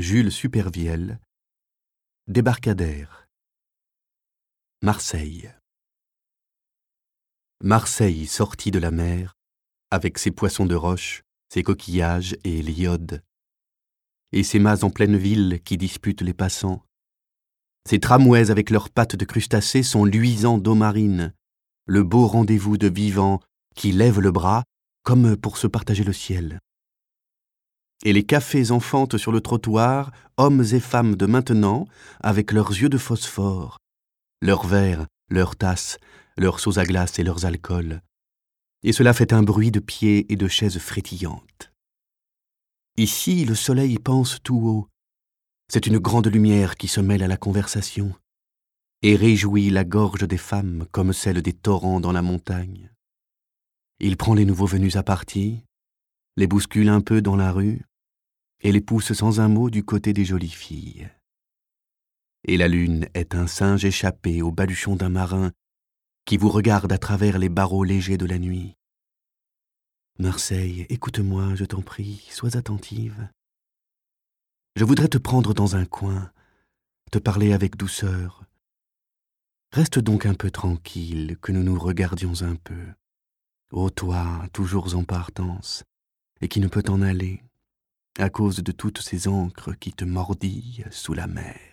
Jules Supervielle. Débarcadère. Marseille. Marseille sortie de la mer, avec ses poissons de roche, ses coquillages et l'Iode, et ses mâts en pleine ville qui disputent les passants. Ces tramways avec leurs pattes de crustacés sont luisants d'eau marine, le beau rendez-vous de vivants qui lèvent le bras comme pour se partager le ciel. Et les cafés enfantent sur le trottoir, hommes et femmes de maintenant, avec leurs yeux de phosphore, leurs verres, leurs tasses, leurs seaux à glace et leurs alcools. Et cela fait un bruit de pieds et de chaises frétillantes. Ici, le soleil pense tout haut. C'est une grande lumière qui se mêle à la conversation et réjouit la gorge des femmes comme celle des torrents dans la montagne. Il prend les nouveaux venus à partie, les bouscule un peu dans la rue et les pousse sans un mot du côté des jolies filles. Et la lune est un singe échappé au baluchon d'un marin qui vous regarde à travers les barreaux légers de la nuit. Marseille, écoute-moi, je t'en prie, sois attentive. Je voudrais te prendre dans un coin, te parler avec douceur. Reste donc un peu tranquille, que nous nous regardions un peu. Ô toi, toujours en partance, et qui ne peut t'en aller, à cause de toutes ces ancres qui te mordillent sous la mer.